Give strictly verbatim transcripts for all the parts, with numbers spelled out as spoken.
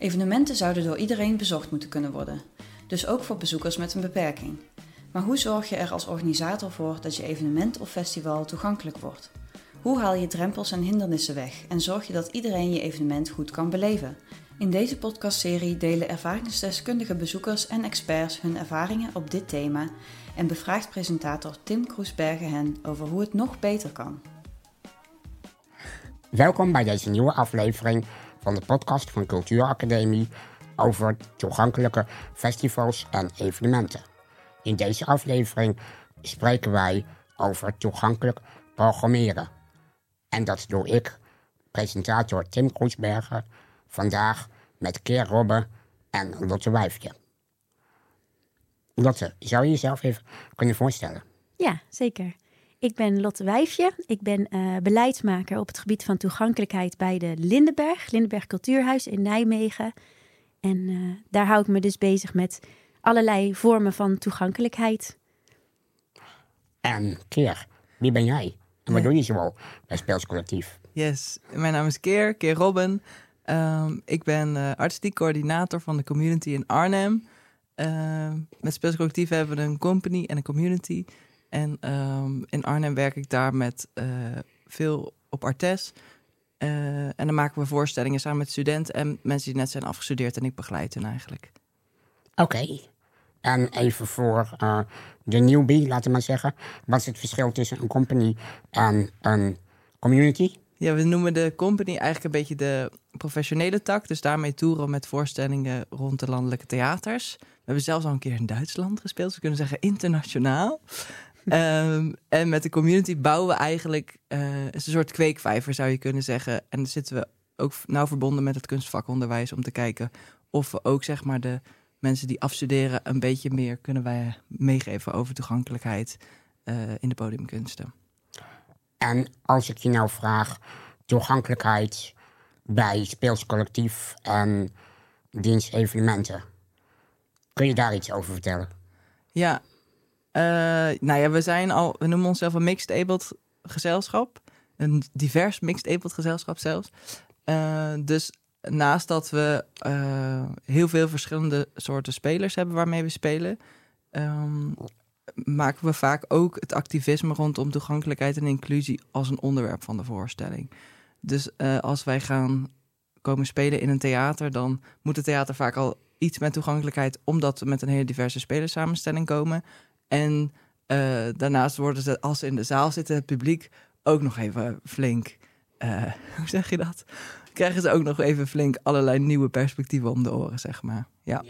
Evenementen zouden door iedereen bezocht moeten kunnen worden, dus ook voor bezoekers met een beperking. Maar hoe zorg je er als organisator voor dat je evenement of festival toegankelijk wordt? Hoe haal je drempels en hindernissen weg en zorg je dat iedereen je evenement goed kan beleven? In deze podcastserie delen ervaringsdeskundige bezoekers en experts hun ervaringen op dit thema en bevraagt presentator Tim Kroesbergen hen over hoe het nog beter kan. Welkom bij deze nieuwe aflevering van de podcast van Cultuuracademie over toegankelijke festivals en evenementen. In deze aflevering spreken wij over toegankelijk programmeren. En dat doe ik, presentator Tim Kroesbergen, vandaag met Keer Robben en Lotte Wijfje. Lotte, zou je jezelf even kunnen voorstellen? Ja, zeker. Ik ben Lotte Wijfje. Ik ben uh, beleidsmaker op het gebied van toegankelijkheid bij de Lindenberg, Lindenberg Cultuurhuis in Nijmegen. En uh, daar hou ik me dus bezig met allerlei vormen van toegankelijkheid. En Keer, wie ben jij? En wat ja. doe je zoal bij Speels Collectief? Yes, mijn naam is Keer, Keer Robben. Um, ik ben uh, artistiek coördinator van de community in Arnhem. Uh, met Speels Collectief hebben we een company en een community. En um, in Arnhem werk ik daar met uh, veel op Artes. Uh, en dan maken we voorstellingen samen met studenten en mensen die net zijn afgestudeerd. En ik begeleid hen eigenlijk. Oké. Okay. En even voor uh, de newbie, laten we maar zeggen. Wat is het verschil tussen een company en een community? Ja, we noemen de company eigenlijk een beetje de professionele tak. Dus daarmee toeren we met voorstellingen rond de landelijke theaters. We hebben zelfs al een keer in Duitsland gespeeld. Dus we kunnen zeggen internationaal. um, en met de community bouwen we eigenlijk uh, een soort kweekvijver, zou je kunnen zeggen. En dan zitten we ook nauw verbonden met het kunstvakonderwijs om te kijken of we ook zeg maar de mensen die afstuderen een beetje meer kunnen wij meegeven over toegankelijkheid uh, in de podiumkunsten. En als ik je nou vraag, toegankelijkheid bij Speels Collectief en dienstevenementen, kun je daar iets over vertellen? Ja, uh, nou ja, we zijn al, we noemen onszelf een mixed-abled gezelschap. Een divers mixed-abled gezelschap zelfs. Uh, dus naast dat we uh, heel veel verschillende soorten spelers hebben waarmee we spelen, Um, maken we vaak ook het activisme rondom toegankelijkheid en inclusie als een onderwerp van de voorstelling. Dus uh, als wij gaan komen spelen in een theater, dan moet het theater vaak al iets met toegankelijkheid, omdat we met een hele diverse spelerssamenstelling komen. En uh, daarnaast worden ze, als ze in de zaal zitten, het publiek ook nog even flink, uh, hoe zeg je dat? Krijgen ze ook nog even flink allerlei nieuwe perspectieven om de oren, zeg maar. Ja.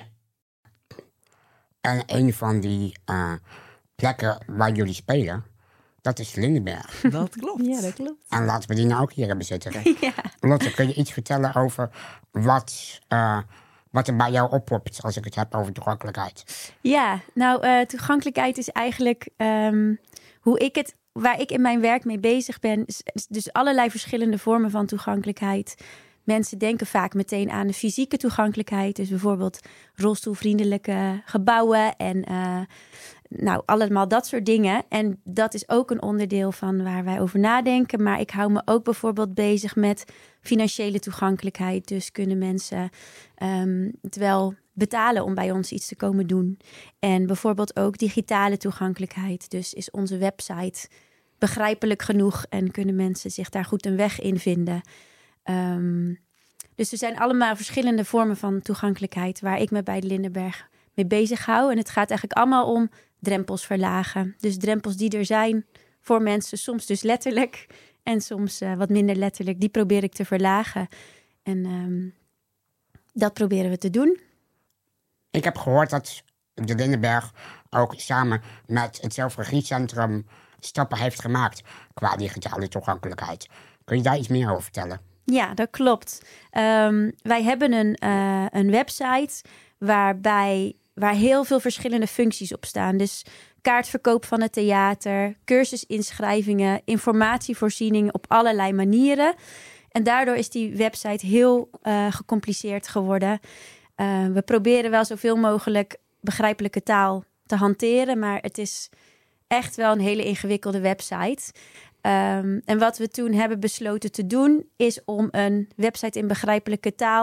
En een van die uh, plekken waar jullie spelen, dat is Lindenberg. Dat klopt. Ja, dat klopt. En laten we die nou ook hier hebben zitten. Ja. Lotte, kun je iets vertellen over wat, uh, wat er bij jou oppopt als ik het heb over toegankelijkheid? Ja, nou, uh, toegankelijkheid is eigenlijk um, hoe ik het, waar ik in mijn werk mee bezig ben. Dus allerlei verschillende vormen van toegankelijkheid. Mensen denken vaak meteen aan de fysieke toegankelijkheid. Dus bijvoorbeeld rolstoelvriendelijke gebouwen en uh, nou, allemaal dat soort dingen. En dat is ook een onderdeel van waar wij over nadenken. Maar ik hou me ook bijvoorbeeld bezig met financiële toegankelijkheid. Dus kunnen mensen um, het wel betalen om bij ons iets te komen doen. En bijvoorbeeld ook digitale toegankelijkheid. Dus is onze website begrijpelijk genoeg en kunnen mensen zich daar goed een weg in vinden. Um, dus er zijn allemaal verschillende vormen van toegankelijkheid waar ik me bij de Lindenberg mee bezig hou. En het gaat eigenlijk allemaal om drempels verlagen. Dus drempels die er zijn voor mensen, soms dus letterlijk en soms uh, wat minder letterlijk. Die probeer ik te verlagen. En um, dat proberen we te doen. Ik heb gehoord dat de Lindenberg ook samen met het Zelfregiecentrum stappen heeft gemaakt qua digitale toegankelijkheid. Kun je daar iets meer over vertellen? Ja, dat klopt. Um, wij hebben een, uh, een website waarbij, waar heel veel verschillende functies op staan. Dus kaartverkoop van het theater, cursusinschrijvingen, informatievoorziening op allerlei manieren. En daardoor is die website heel uh, gecompliceerd geworden. Uh, we proberen wel zoveel mogelijk begrijpelijke taal te hanteren, maar het is echt wel een hele ingewikkelde website. Um, en wat we toen hebben besloten te doen, is om een website in begrijpelijke taal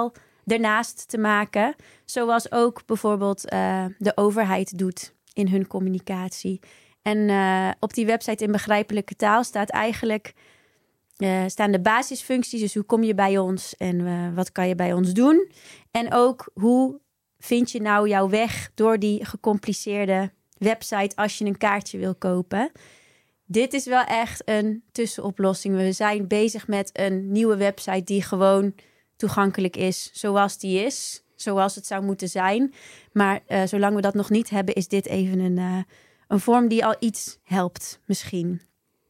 daarnaast te maken. Zoals ook bijvoorbeeld uh, de overheid doet in hun communicatie. En uh, op die website in begrijpelijke taal staat eigenlijk... Uh, staan de basisfuncties, dus hoe kom je bij ons en uh, wat kan je bij ons doen? En ook hoe vind je nou jouw weg door die gecompliceerde website als je een kaartje wil kopen? Dit is wel echt een tussenoplossing. We zijn bezig met een nieuwe website die gewoon toegankelijk is zoals die is, zoals het zou moeten zijn. Maar uh, zolang we dat nog niet hebben, is dit even een, uh, een vorm die al iets helpt misschien.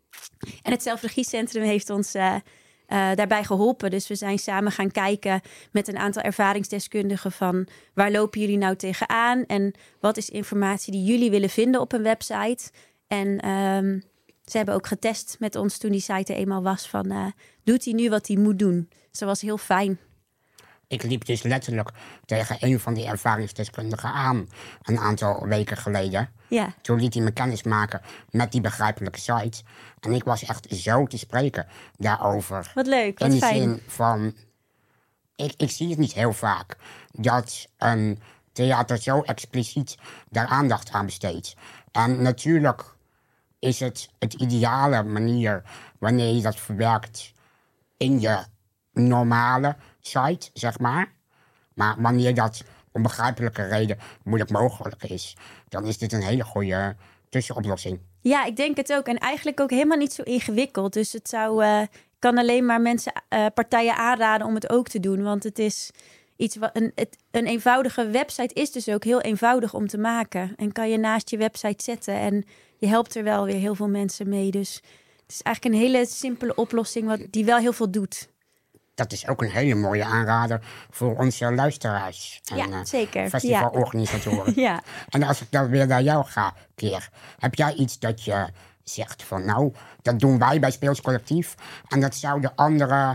En het Zelfregiecentrum heeft ons uh, uh, daarbij geholpen. Dus we zijn samen gaan kijken met een aantal ervaringsdeskundigen van waar lopen jullie nou tegenaan en wat is informatie die jullie willen vinden op een website. En um, ze hebben ook getest met ons toen die site er eenmaal was van uh, doet hij nu wat hij moet doen. Dus dat was heel fijn. Ik liep dus letterlijk tegen een van die ervaringsdeskundigen aan een aantal weken geleden. Ja. Toen liet hij me kennis maken met die begrijpelijke site. En ik was echt zo te spreken daarover. Wat leuk, wat In de fijn. zin van, ik, ik zie het niet heel vaak dat een theater zo expliciet daar aandacht aan besteedt. En natuurlijk is het het ideale manier wanneer je dat verwerkt in je normale site, zeg maar. Maar wanneer dat om begrijpelijke reden moeilijk mogelijk is, dan is dit een hele goede tussenoplossing. Ja, ik denk het ook. En eigenlijk ook helemaal niet zo ingewikkeld. Dus het zou, uh, kan alleen maar mensen, uh, partijen aanraden om het ook te doen. Want het is iets wat een, het, een eenvoudige website is dus ook heel eenvoudig om te maken. En kan je naast je website zetten. En je helpt er wel weer heel veel mensen mee. Dus het is eigenlijk een hele simpele oplossing wat, die wel heel veel doet. Dat is ook een hele mooie aanrader voor onze luisteraars. En, ja, uh, zeker. festivalorganisatoren. Ja. ja. En als ik dan weer naar jou ga, Keer, heb jij iets dat je zegt van nou, dat doen wij bij Speels Collectief en dat zouden andere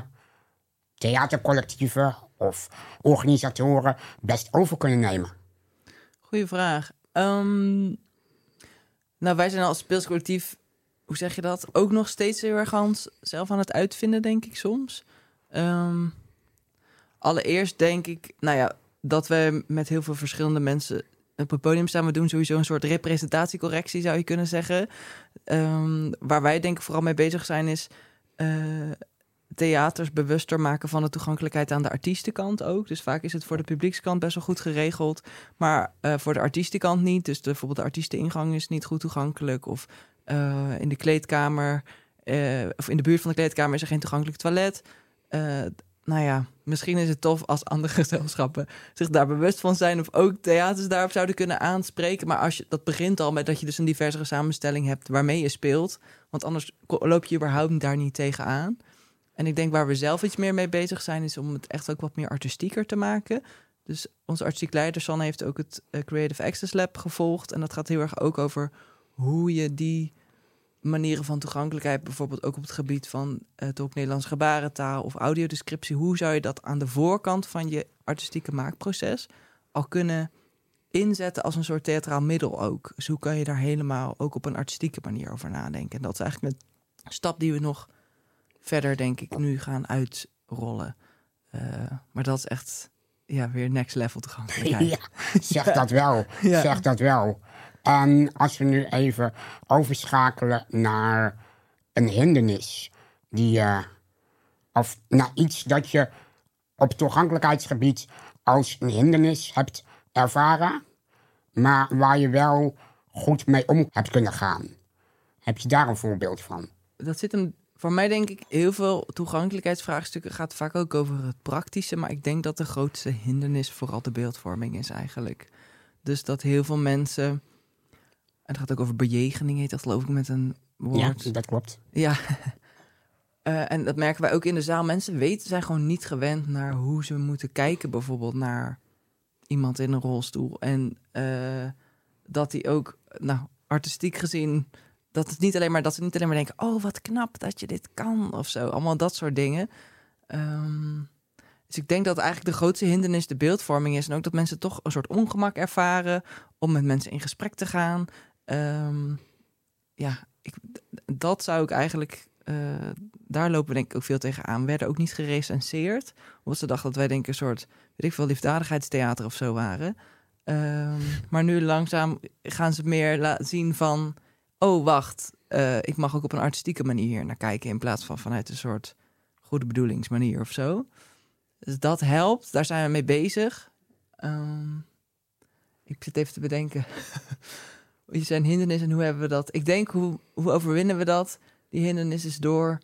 theatercollectieven of organisatoren best over kunnen nemen? Goeie vraag. Um, nou, wij zijn als Speels Collectief, hoe zeg je dat, ook nog steeds heel erg aan ons zelf aan het uitvinden, denk ik soms. Um, allereerst denk ik, nou ja, dat we met heel veel verschillende mensen op het podium staan. We doen sowieso een soort representatiecorrectie, zou je kunnen zeggen. Um, waar wij denk ik vooral mee bezig zijn is uh, theaters bewuster maken van de toegankelijkheid aan de artiestenkant ook. Dus vaak is het voor de publiekskant best wel goed geregeld, maar uh, voor de artiestenkant niet. Dus de, bijvoorbeeld de artiesteningang is niet goed toegankelijk of uh, in de kleedkamer uh, of in de buurt van de kleedkamer is er geen toegankelijk toilet. Uh, nou ja, misschien is het tof als andere gezelschappen zich daar bewust van zijn of ook theaters daarop zouden kunnen aanspreken. Maar als je, dat begint al met dat je dus een diversere samenstelling hebt waarmee je speelt. Want anders loop je überhaupt daar niet tegenaan. En ik denk waar we zelf iets meer mee bezig zijn is om het echt ook wat meer artistieker te maken. Dus onze artistiek leider Sanne heeft ook het uh, Creative Access Lab gevolgd. En dat gaat heel erg ook over hoe je die manieren van toegankelijkheid, bijvoorbeeld ook op het gebied van uh, tolk Nederlands gebarentaal of audiodescriptie, hoe zou je dat aan de voorkant van je artistieke maakproces al kunnen inzetten als een soort theatraal middel ook? Dus hoe kan je daar helemaal ook op een artistieke manier over nadenken? En dat is eigenlijk een stap die we nog verder, denk ik, nu gaan uitrollen. Uh, maar dat is echt ja, weer next level toegankelijkheid. Ja, zeg dat wel. Ja. Zeg dat wel. En als we nu even overschakelen naar een hindernis die uh, of naar iets dat je op toegankelijkheidsgebied als een hindernis hebt ervaren, maar waar je wel goed mee om hebt kunnen gaan. Heb je daar een voorbeeld van? Dat zit hem voor mij, denk ik, heel veel toegankelijkheidsvraagstukken gaat vaak ook over het praktische, maar ik denk dat de grootste hindernis vooral de beeldvorming is eigenlijk. Dus dat heel veel mensen, en het gaat ook over bejegening, heet dat geloof ik met een woord. Ja, dat klopt. Ja, uh, en dat merken wij ook in de zaal. Mensen weten, zijn gewoon niet gewend naar hoe ze moeten kijken, bijvoorbeeld naar iemand in een rolstoel. En uh, dat die ook, nou, artistiek gezien, dat het niet alleen maar dat ze niet alleen maar denken, oh wat knap dat je dit kan of zo, allemaal dat soort dingen. Um, dus ik denk dat eigenlijk de grootste hindernis de beeldvorming is en ook dat mensen toch een soort ongemak ervaren om met mensen in gesprek te gaan. Um, ja, ik, dat zou ik eigenlijk, uh, daar lopen we denk ik ook veel tegenaan. We werden ook niet gerecenseerd, omdat ze dachten dat wij denk ik een soort weet ik veel, liefdadigheidstheater of zo waren. Um, maar nu langzaam gaan ze meer laten zien van... oh, wacht, uh, ik mag ook op een artistieke manier naar kijken... in plaats van vanuit een soort goede bedoelingsmanier of zo. Dus dat helpt, daar zijn we mee bezig. Um, ik zit even te bedenken... Wat zijn hindernissen en hoe hebben we dat? Ik denk, hoe, hoe overwinnen we dat? Die hindernis is door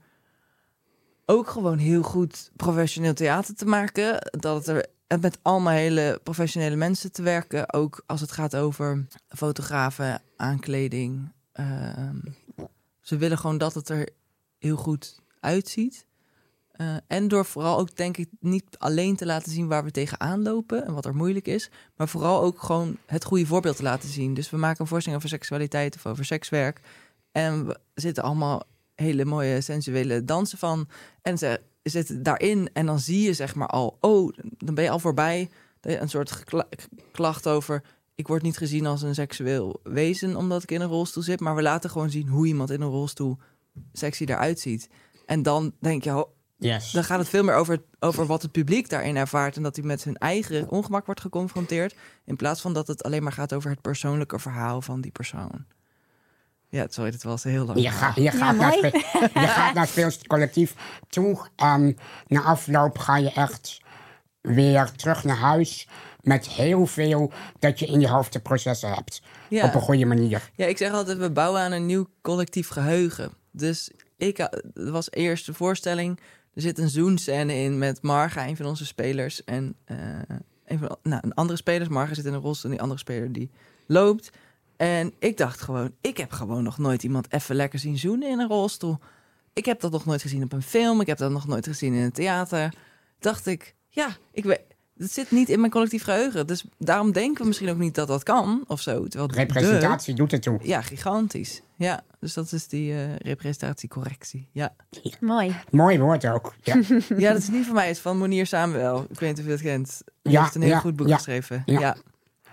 ook gewoon heel goed professioneel theater te maken. Dat het er en met allemaal hele professionele mensen te werken. Ook als het gaat over fotografen, aankleding. Uh, ze willen gewoon dat het er heel goed uitziet. Uh, en door vooral ook, denk ik, niet alleen te laten zien waar we tegenaan lopen en wat er moeilijk is, maar vooral ook gewoon het goede voorbeeld te laten zien. Dus we maken een voorstelling over seksualiteit of over sekswerk. En we zitten allemaal hele mooie sensuele dansen van. En ze zitten daarin en dan zie je zeg maar al, oh, dan ben je al voorbij. Een soort gekla- klacht over, ik word niet gezien als een seksueel wezen omdat ik in een rolstoel zit. Maar we laten gewoon zien hoe iemand in een rolstoel sexy eruit ziet. En dan denk je, oh, yes. dan gaat het veel meer over, over wat het publiek daarin ervaart. En dat hij met hun eigen ongemak wordt geconfronteerd. In plaats van dat het alleen maar gaat over het persoonlijke verhaal van die persoon. Ja, sorry, dat was heel lang. Je, ga, je, gaat, Ja, naar, spe- je gaat naar speelscollectief toe. En na afloop ga je echt weer terug naar huis met heel veel dat je in je hoofd te processen hebt. Ja. Op een goede manier. Ja, ik zeg altijd, we bouwen aan een nieuw collectief geheugen. Dus ik, het was eerst de voorstelling. Er zit een zoenscène in met Marga, een van onze spelers. En uh, een, van, nou, een andere speler. Marga zit in een rolstoel en die andere speler die loopt. En ik dacht gewoon, ik heb gewoon nog nooit iemand even lekker zien zoenen in een rolstoel. Ik heb dat nog nooit gezien op een film. Ik heb dat nog nooit gezien in een theater. Dacht ik, ja, ik weet, het zit niet in mijn collectief geheugen. Dus daarom denken we misschien ook niet dat dat kan of zo. Terwijl Representatie de, doet het toe. Ja, gigantisch. Ja, dus dat is die uh, representatiecorrectie. Ja. Mooi. Mooi woord ook. Ja, Ja, dat is niet van mij. Het is van Monier Samuel. Ik weet niet of je het kent. Die Ja, heeft een heel ja, goed boek ja, geschreven. ja. Ja.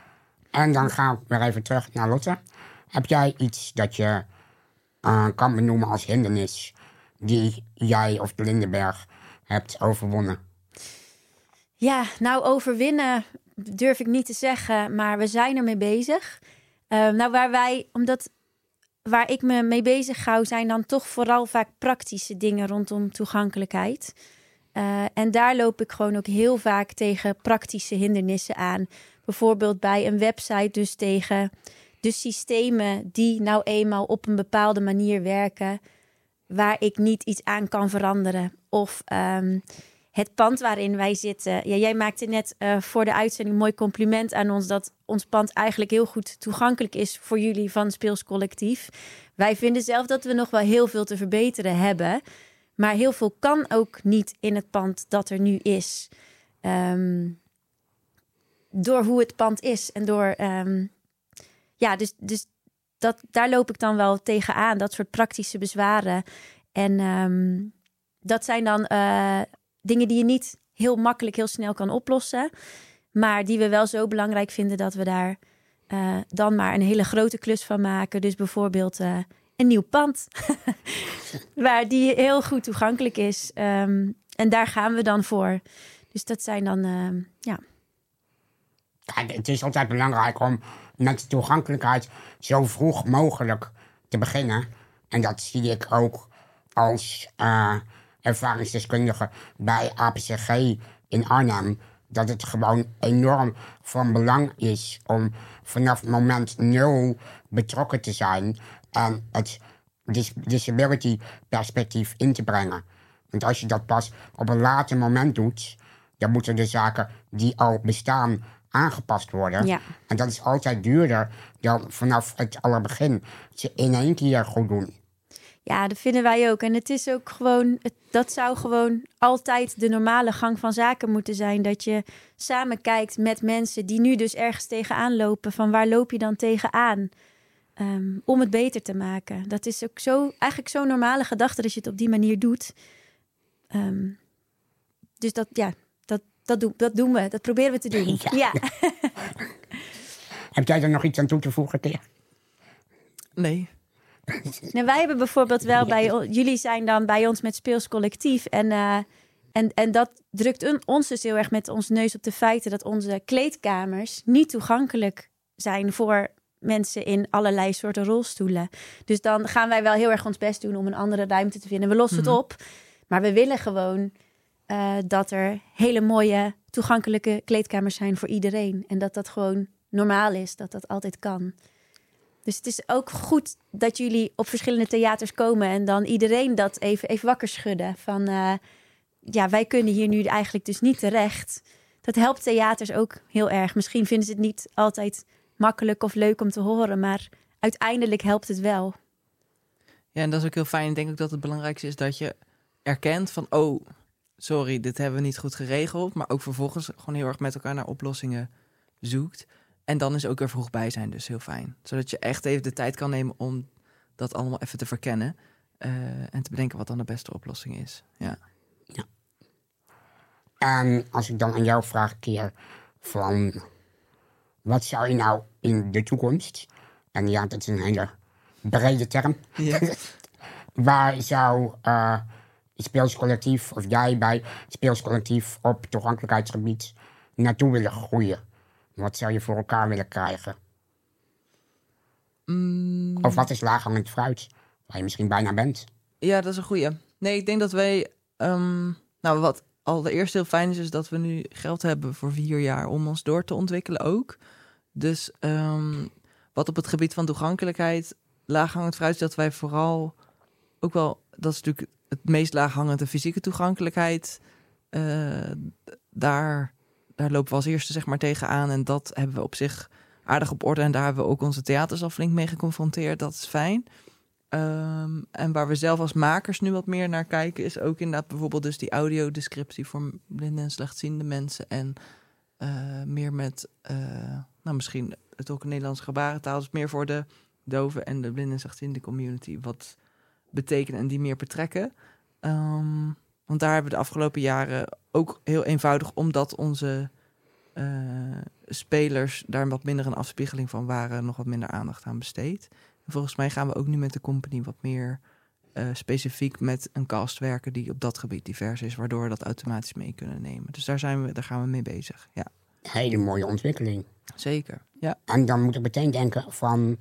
En dan gaan we weer even terug naar Lotte. Heb jij iets dat je uh, kan benoemen als hindernis die jij of de Lindenberg hebt overwonnen? Ja, nou overwinnen durf ik niet te zeggen, maar we zijn ermee bezig. Uh, nou, waar wij, omdat waar ik me mee bezig hou, zijn dan toch vooral vaak praktische dingen rondom toegankelijkheid. Uh, en daar loop ik gewoon ook heel vaak tegen praktische hindernissen aan. Bijvoorbeeld bij een website dus tegen de systemen die nou eenmaal op een bepaalde manier werken, waar ik niet iets aan kan veranderen. Of um, het pand waarin wij zitten. Ja, jij maakte net uh, voor de uitzending een mooi compliment aan ons dat ons pand eigenlijk heel goed toegankelijk is voor jullie van Speels Collectief. Wij vinden zelf dat we nog wel heel veel te verbeteren hebben. Maar heel veel kan ook niet in het pand dat er nu is. Um, door hoe het pand is. En door... Um, ja, dus, dus dat, daar loop ik dan wel tegenaan. Dat soort praktische bezwaren. En um, dat zijn dan uh, dingen die je niet heel makkelijk, heel snel kan oplossen. Maar die we wel zo belangrijk vinden dat we daar uh, dan maar een hele grote klus van maken. Dus bijvoorbeeld uh, een nieuw pand. Waar die heel goed toegankelijk is. Um, en daar gaan we dan voor. Dus dat zijn dan, uh, ja... Ja, het is altijd belangrijk om met toegankelijkheid zo vroeg mogelijk te beginnen. En dat zie ik ook als uh, ervaringsdeskundige bij A P C G in Arnhem. Dat het gewoon enorm van belang is om vanaf moment nul betrokken te zijn en het dis- disability perspectief in te brengen. Want als je dat pas op een later moment doet, dan moeten de zaken die al bestaan aangepast worden. Ja. En dat is altijd duurder dan vanaf het allerbegin ze in één keer goed doen. Ja, dat vinden wij ook. En het is ook gewoon, het, dat zou gewoon altijd de normale gang van zaken moeten zijn. Dat je samen kijkt met mensen die nu dus ergens tegenaan lopen. Van waar loop je dan tegenaan? Um, om het beter te maken. Dat is ook zo, eigenlijk zo'n normale gedachte dat je het op die manier doet. Um, dus dat, ja, dat, dat, doen, dat doen we. Dat proberen we te doen. Ja. Ja. Heb jij er nog iets aan toe te voegen, Keer? Nee. Nou, wij hebben bijvoorbeeld wel bij... Jullie zijn dan bij ons met Speels Collectief. En, uh, En, en dat drukt un, ons dus heel erg met ons neus op de feiten dat onze kleedkamers niet toegankelijk zijn voor mensen in allerlei soorten rolstoelen. Dus dan gaan wij wel heel erg ons best doen om een andere ruimte te vinden. We lossen mm-hmm. het op, maar we willen gewoon uh, dat er hele mooie toegankelijke kleedkamers zijn voor iedereen. En dat dat gewoon normaal is, dat dat altijd kan. Dus het is ook goed dat jullie op verschillende theaters komen en dan iedereen dat even, even wakker schudden. Van uh, ja, wij kunnen hier nu eigenlijk dus niet terecht. Dat helpt theaters ook heel erg. Misschien vinden ze het niet altijd makkelijk of leuk om te horen, maar uiteindelijk helpt het wel. Ja, en dat is ook heel fijn. Ik denk ook dat het belangrijkste is dat je erkent van, oh, sorry, dit hebben we niet goed geregeld. Maar ook vervolgens gewoon heel erg met elkaar naar oplossingen zoekt. En dan is ook er vroeg bij zijn dus heel fijn. Zodat je echt even de tijd kan nemen om dat allemaal even te verkennen. Uh, en te bedenken wat dan de beste oplossing is. Ja. Ja. En als ik dan aan jou vraag, keer van, wat zou je nou in de toekomst, en ja, dat is een hele brede term, ja. waar zou uh, het speelscollectief, of jij bij het speelscollectief op toegankelijkheidsgebied naartoe willen groeien? Wat zou je voor elkaar willen krijgen? Mm. Of wat is laaghangend fruit, waar je misschien bijna bent? Ja, dat is een goeie. Nee, ik denk dat wij, um, nou wat allereerst heel fijn is, is dat we nu geld hebben voor vier jaar om ons door te ontwikkelen ook. Dus um, wat op het gebied van toegankelijkheid laaghangend fruit is, dat wij vooral ook wel, dat is natuurlijk het meest laaghangende fysieke toegankelijkheid. Uh, daar, daar lopen we als eerste zeg maar tegenaan en dat hebben we op zich aardig op orde. En daar hebben we ook onze theaters al flink mee geconfronteerd. Dat is fijn. Um, en waar we zelf als makers nu wat meer naar kijken, is ook inderdaad bijvoorbeeld dus die audiodescriptie voor blinde en slechtziende mensen. En uh, meer met, uh, nou misschien het ook een Nederlandse gebarentaal, dus meer voor de doven en de blinde en slechtziende community wat betekenen en die meer betrekken. Um, want daar hebben we de afgelopen jaren ook heel eenvoudig, omdat onze uh, spelers daar wat minder een afspiegeling van waren, nog wat minder aandacht aan besteed. En volgens mij gaan we ook nu met de company wat meer uh, specifiek met een cast werken die op dat gebied divers is, waardoor we dat automatisch mee kunnen nemen. Dus daar, zijn we, daar gaan we mee bezig, ja. Hele mooie ontwikkeling. Zeker, ja. En dan moet ik meteen denken van,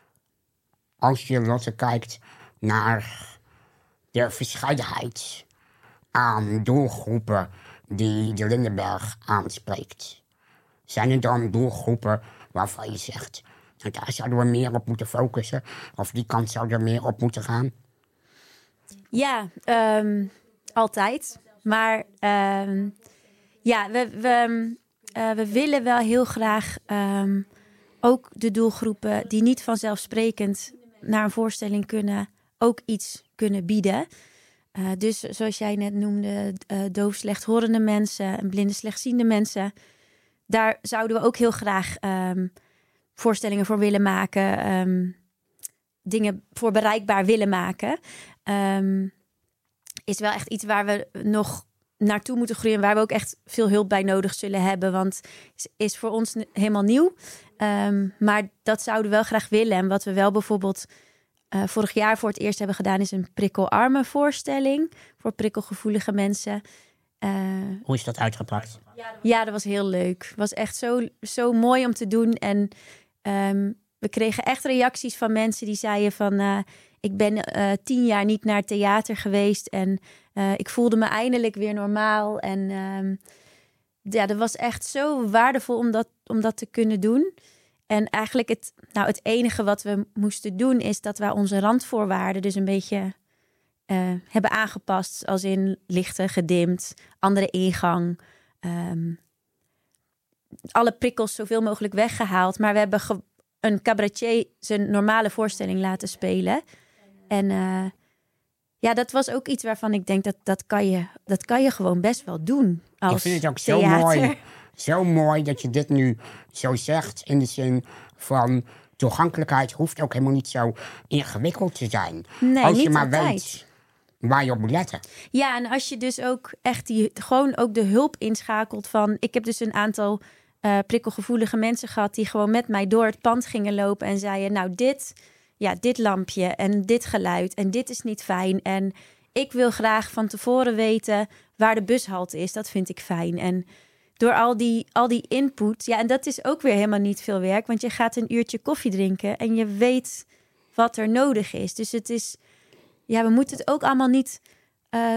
als je Lotte kijkt naar de verscheidenheid aan doelgroepen die de Lindenberg aanspreekt. Zijn er dan doelgroepen waarvan je zegt, nou, daar zouden we meer op moeten focussen, of die kant zou er meer op moeten gaan? Ja, um, altijd. Maar um, ja, we, we, uh, we willen wel heel graag um, ook de doelgroepen die niet vanzelfsprekend naar een voorstelling kunnen, ook iets kunnen bieden. Uh, dus zoals jij net noemde, uh, doof slechthorende mensen en blinde slechtziende mensen. Daar zouden we ook heel graag um, voorstellingen voor willen maken. Um, dingen voor bereikbaar willen maken. Um, is wel echt iets waar we nog naartoe moeten groeien. Waar we ook echt veel hulp bij nodig zullen hebben. Want het is voor ons helemaal nieuw. Um, maar dat zouden we wel graag willen. En wat we wel bijvoorbeeld uh, vorig jaar voor het eerst hebben gedaan, is een prikkelarme voorstelling voor prikkelgevoelige mensen. Uh, Hoe is dat uitgepakt? Ja, dat was heel leuk. Het was echt zo, zo mooi om te doen. En um, we kregen echt reacties van mensen die zeiden van, Uh, ik ben uh, tien jaar niet naar het theater geweest en uh, ik voelde me eindelijk weer normaal. En um, ja, dat was echt zo waardevol om dat, om dat te kunnen doen. En eigenlijk het, nou, het enige wat we moesten doen is dat we onze randvoorwaarden dus een beetje uh, hebben aangepast. Als in lichten gedimd, andere ingang, um, alle prikkels zoveel mogelijk weggehaald. Maar we hebben ge- een cabaretier zijn normale voorstelling laten spelen. En uh, ja, dat was ook iets waarvan ik denk dat dat kan je, dat kan je gewoon best wel doen als Ik vind het ook theater. zo mooi, zo mooi dat je dit nu zo zegt, in de zin van toegankelijkheid hoeft ook helemaal niet zo ingewikkeld te zijn. Nee, als je niet maar altijd. weet waar je op moet letten. Ja, en als je dus ook echt die, gewoon ook de hulp inschakelt van, ik heb dus een aantal uh, prikkelgevoelige mensen gehad die gewoon met mij door het pand gingen lopen en zeiden, nou dit, ja, dit lampje en dit geluid en dit is niet fijn en ik wil graag van tevoren weten waar de bushalte is. Dat vind ik fijn. En door al die, al die input, ja, en dat is ook weer helemaal niet veel werk, want je gaat een uurtje koffie drinken en je weet wat er nodig is. Dus het is, ja, we moeten het ook allemaal niet uh,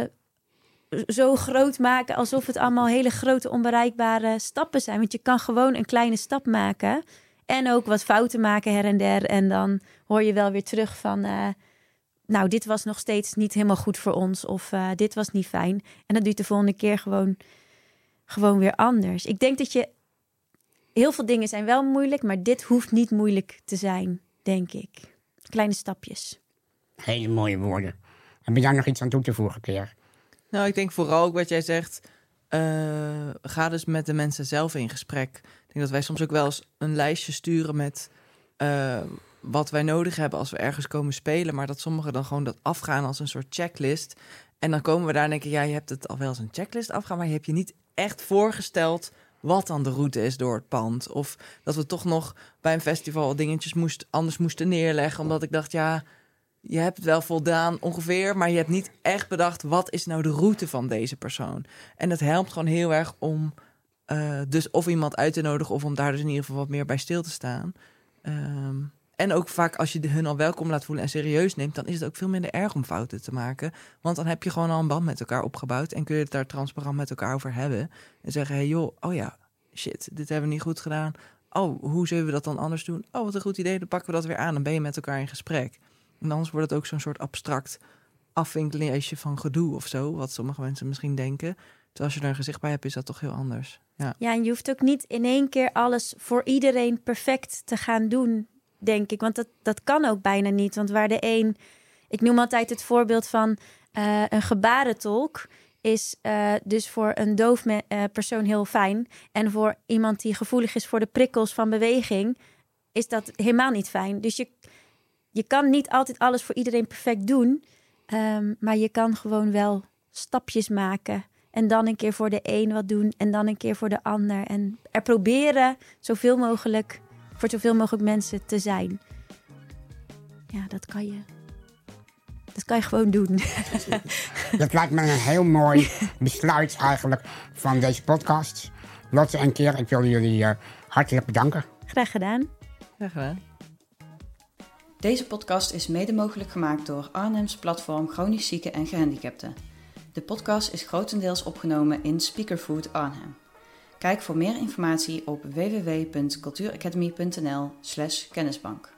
zo groot maken alsof het allemaal hele grote onbereikbare stappen zijn. Want je kan gewoon een kleine stap maken en ook wat fouten maken her en der. En dan hoor je wel weer terug van, uh, nou, dit was nog steeds niet helemaal goed voor ons of uh, dit was niet fijn. En dat duurt de volgende keer gewoon, gewoon weer anders. Ik denk dat je, heel veel dingen zijn wel moeilijk, maar dit hoeft niet moeilijk te zijn, denk ik. Kleine stapjes. Hele mooie woorden. Heb je daar nog iets aan toe te voegen, Claire? Nou, ik denk vooral ook wat jij zegt. Uh, ga dus met de mensen zelf in gesprek. Ik denk dat wij soms ook wel eens een lijstje sturen met uh, wat wij nodig hebben als we ergens komen spelen. Maar dat sommigen dan gewoon dat afgaan als een soort checklist. En dan komen we daar en denken, ja, je hebt het al wel als een checklist afgaan, maar je hebt je niet echt voorgesteld wat dan de route is door het pand. Of dat we toch nog bij een festival dingetjes moest, anders moesten neerleggen. Omdat ik dacht, ja, je hebt het wel voldaan ongeveer, maar je hebt niet echt bedacht, wat is nou de route van deze persoon? En dat helpt gewoon heel erg om uh, dus of iemand uit te nodigen of om daar dus in ieder geval wat meer bij stil te staan. Um, en ook vaak als je hun al welkom laat voelen en serieus neemt, dan is het ook veel minder erg om fouten te maken. Want dan heb je gewoon al een band met elkaar opgebouwd en kun je het daar transparant met elkaar over hebben. En zeggen, hey joh, oh ja, shit, dit hebben we niet goed gedaan. Oh, hoe zullen we dat dan anders doen? Oh, wat een goed idee, dan pakken we dat weer aan. Dan ben je met elkaar in gesprek. En anders wordt het ook zo'n soort abstract afwinkelingetje van gedoe of zo, wat sommige mensen misschien denken. Terwijl als je er een gezicht bij hebt, is dat toch heel anders. Ja, ja, en je hoeft ook niet in één keer alles voor iedereen perfect te gaan doen, denk ik. Want dat, dat kan ook bijna niet. Want waar de een, ik noem altijd het voorbeeld van uh, een gebarentolk, is uh, dus voor een doof me- uh, persoon heel fijn. En voor iemand die gevoelig is voor de prikkels van beweging, is dat helemaal niet fijn. Dus je, je kan niet altijd alles voor iedereen perfect doen. Um, maar je kan gewoon wel stapjes maken. En dan een keer voor de een wat doen. En dan een keer voor de ander. En er proberen zoveel mogelijk voor zoveel mogelijk mensen te zijn. Ja, dat kan je. Dat kan je gewoon doen. Dat lijkt me een heel mooi besluit eigenlijk van deze podcast. Lotte en Claire, ik wil jullie uh, hartelijk bedanken. Graag gedaan. Graag gedaan. Deze podcast is mede mogelijk gemaakt door Arnhems platform Chronisch Zieken en Gehandicapten. De podcast is grotendeels opgenomen in Speakerfood Arnhem. Kijk voor meer informatie op w w w punt cultuuracademy punt n l slash kennisbank.